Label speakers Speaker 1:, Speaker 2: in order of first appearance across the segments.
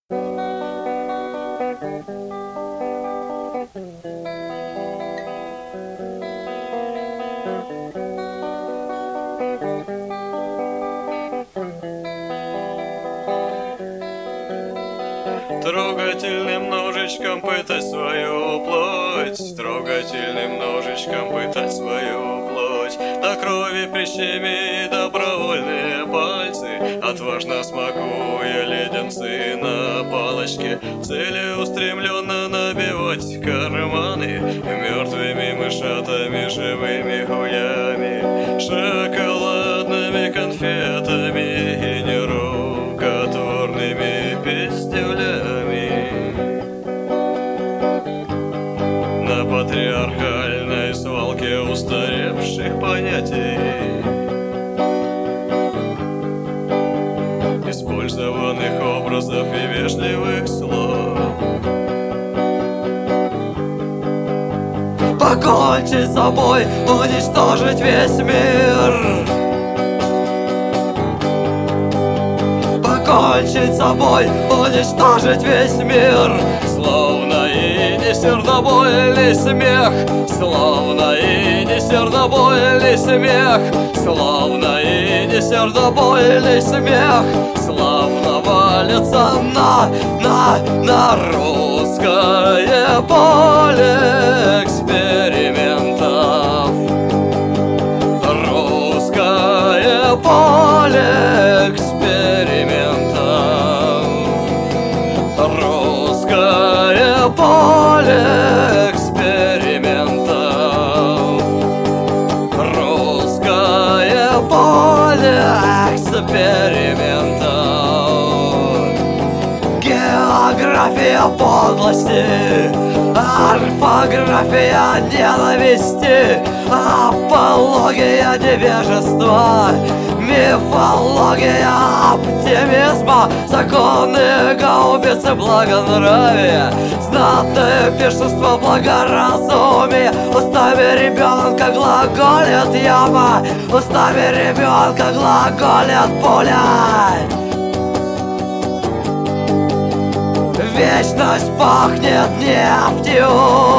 Speaker 1: Трогательным ножичком пытать свою плоть, трогательным ножичком пытать свою плоть. До крови прищеми добровольные пальцы, отважно смакуя леденцы на палочке, целеустремленно набивать карманы мертвыми мышатами, живыми хуями, шоколадными конфетами и нерукотворными пиздюлями. На патриархальной свалке устаревших понятий, использованных образов и вежливых слов.
Speaker 2: Покончить с собой, уничтожить весь мир. Покончить с собой, уничтожить весь мир.
Speaker 1: Словно и не сердобольный смех, словно и не сердобольный смех, словно и не сердобольный смех, славно валится на русское поле экспериментов. Русское поле экспериментов. Русское поле экспериментов. Русское поле экспериментов. География подлости, орфография ненависти, апология невежества, мифология оптимизма, законы гаубицы благонравия, знатное пиршество благоразумия. Устами ребенка глаголит яма, устами ребенка глаголит пуля. Вечность пахнет нефтью.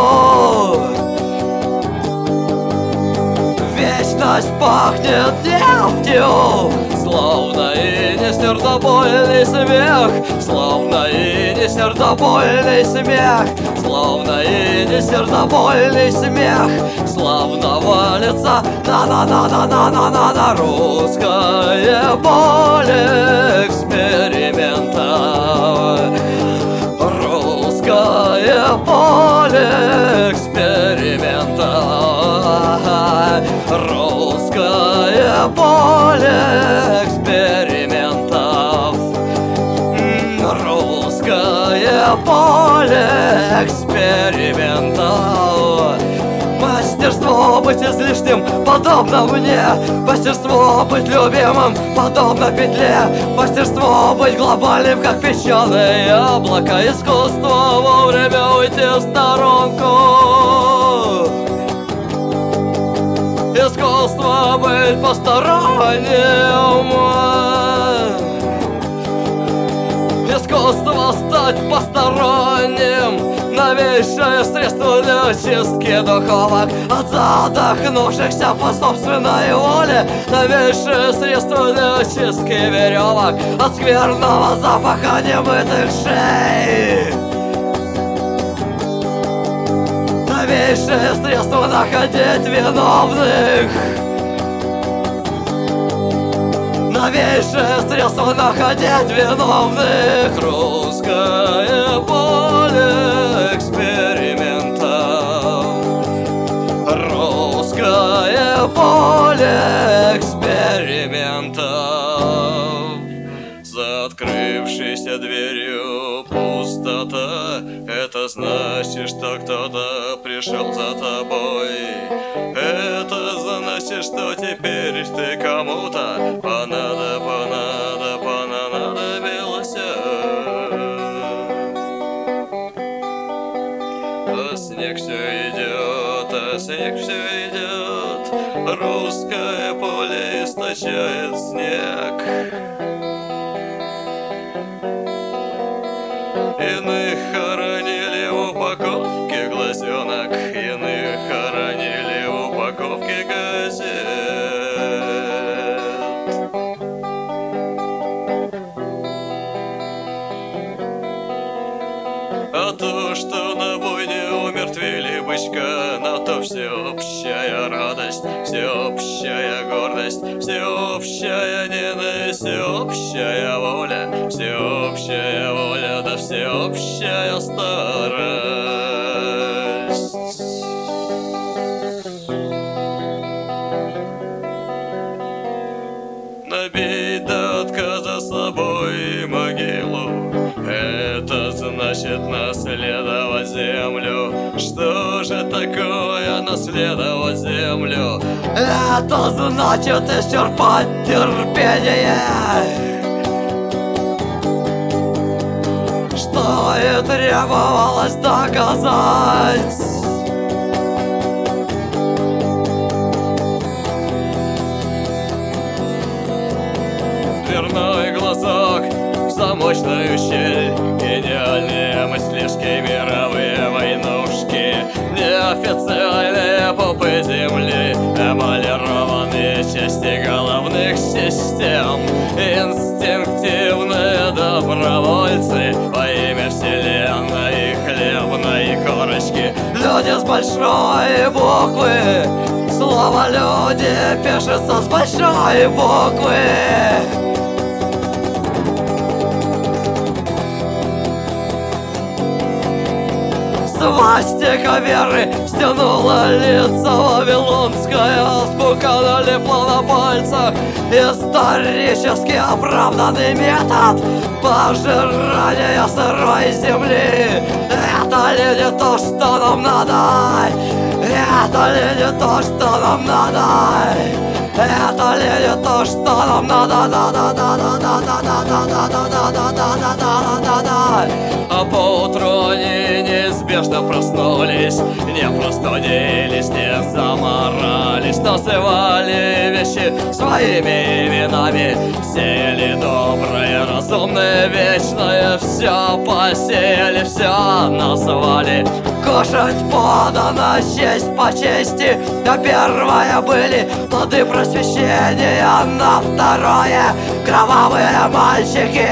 Speaker 1: Вечность пахнет нефтью. Словно и не сердобольный смех, словно и не сердобольный смех, словно и не сердобольный смех, славно валится на русское поле эксперимента. Русское поле эксперимента. Русское поле экспериментов. Русское поле экспериментов. Мастерство быть излишним, подобно мне. Мастерство быть любимым, подобно петле. Мастерство быть глобальным, как песчаное яблоко. Искусство вовремя уйти в сторонку. Искусство быть посторонним. Искусство стать посторонним. Новейшее средство для очистки духовок от задохнувшихся по собственной воле. Новейшее средство для очистки веревок от скверного запаха немытых шеи. Новейшее средство находить виновных. Новейшее средство находить виновных. Русское поле экспериментов. Русское поле экспериментов. За открывшейся дверью пустота. Это значит, что кто-то пришел за тобой. Это значит, что теперь ты кому-то понадобился. А снег все идет, а снег все идет. Русское поле источает снег. Иных хоронили в упаковке глазенок, иных хоронили в упаковке газет. А то, что на бойне умертвили бычка, на то всеобщая радость, всеобщая гордость, всеобщая ненависть, всеобщая воля, да всеобщая старость. Набить до отказа собой могилу, это значит наследовать землю. Что же такое наследовать землю?
Speaker 2: Это значит исчерпать терпение, что и требовалось доказать.
Speaker 1: Дверной глазок в замочную щель, гениальные мыслишки, мировые войнушки, неофициальные пупы земли, эмалированные части головных систем, инстинктивные добровольцы во имя вселенной хлебной корочки.
Speaker 2: Люди с большой буквы, слово люди пишется с большой буквы. Свастика веры стянула лица, вавилонская азбука налипла на пальцах. Исторически оправданный метод пожирания сырой земли. Это ли не то, что нам надо? Это ли не то, что нам надо? Это ли не то, что нам надо?
Speaker 1: А поутру они неизбежно проснулись, не простудились, не заморались, называли вещи своими именами, сеяли доброе, разумное, вечное, все посеяли, все назвали.
Speaker 2: Кушать подано, честь по чести. На первое были плоды просвещения, на второе кровавые мальчики.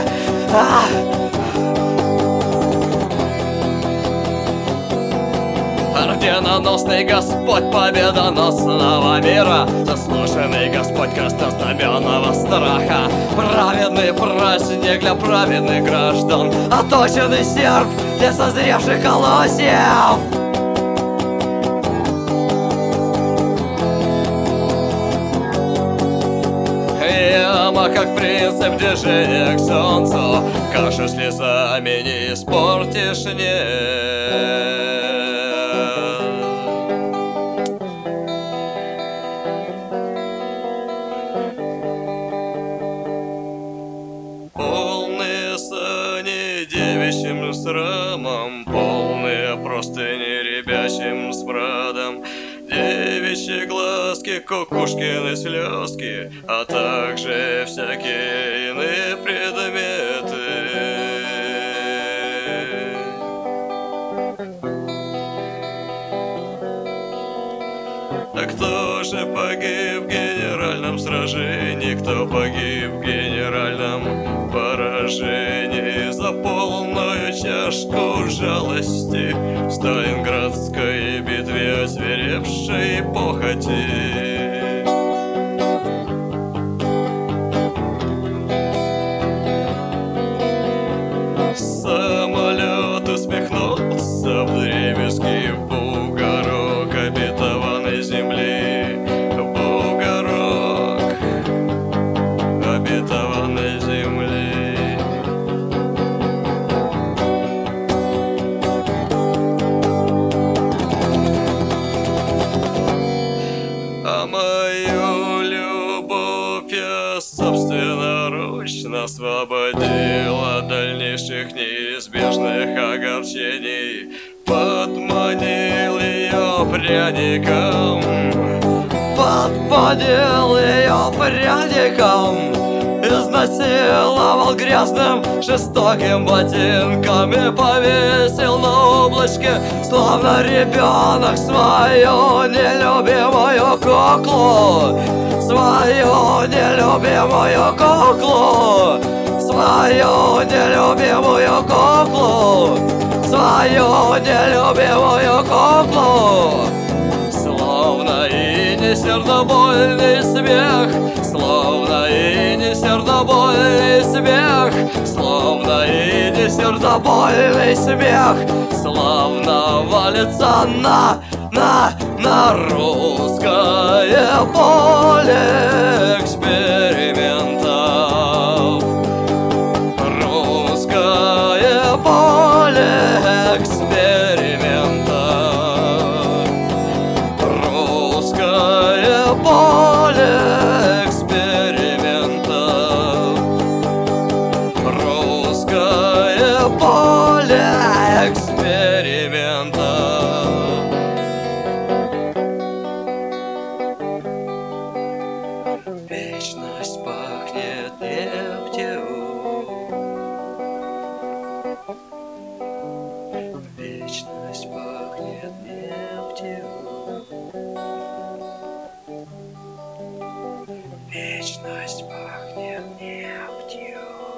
Speaker 1: Орденоносный Господь победоносного мира, заслуженный Господь крестознаменного страха, праведный праздник для праведных граждан,
Speaker 2: Оточенный серп для созревших колосьев.
Speaker 1: Яма, как принцип движения к солнцу, кашу слезами не испортишь, нет. Полные сани девичьим срамом, полные простыни ребячим смрадом, девичьи глазки, кукушкины слезки, а также всякие иные предметы. А кто же погиб в генеральном сражении? Кто погиб в генеральном поражении? За полную чашку жалости в Сталинградской битве озверевшей похоти. Самолет усмехнулся вдребезги в бугорок обетованной земли, бугорок обетованной земли. А мою любовь я собственноручно освободил от дальнейших неизбежных огорчений, подманил ее пряником,
Speaker 2: Подпалил ее пряником. И насиловал грязным, жестоким ботинками повесил на облачке, словно ребенок, свою нелюбимую куклу, свою нелюбимую куклу, свою нелюбимую куклу, свою нелюбимую куклу. Словно и не сердобольный смех, словно и не сердобольный смех, словно и не сердобольный смех, словно валится на русское поле экспериментов. Русское поле экспериментов. Русское поле экспериментов. Русское поле экспериментов. Вечность пахнет нефтью. Вечность пахнет нефтью. Вечность пахнет нефтью.